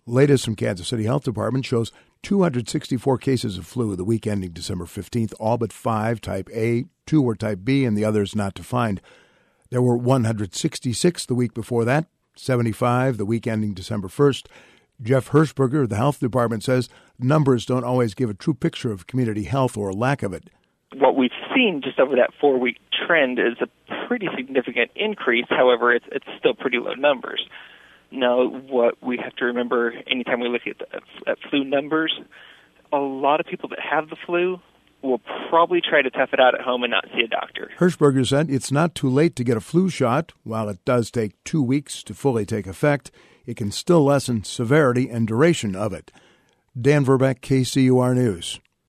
Latest from Kansas City Health Department shows 264 cases of flu the week ending December 15th, all but 5 type A, 2 were type B, and the others not defined. There were 166 the week before that, 75 the week ending December 1st. Jeff Hirschberger of the Health Department says numbers don't always give a true picture of community health or lack of it. What we've seen just over that 4-week trend is a pretty significant increase. However, it's still pretty low numbers. Now, what we have to remember anytime we look at flu numbers, a lot of people that have the flu will probably try to tough it out at home and not see a doctor. Hirschberger said it's not too late to get a flu shot. While it does take 2 weeks to fully take effect, it can still lessen severity and duration of it. Dan Verbeck, KCUR News.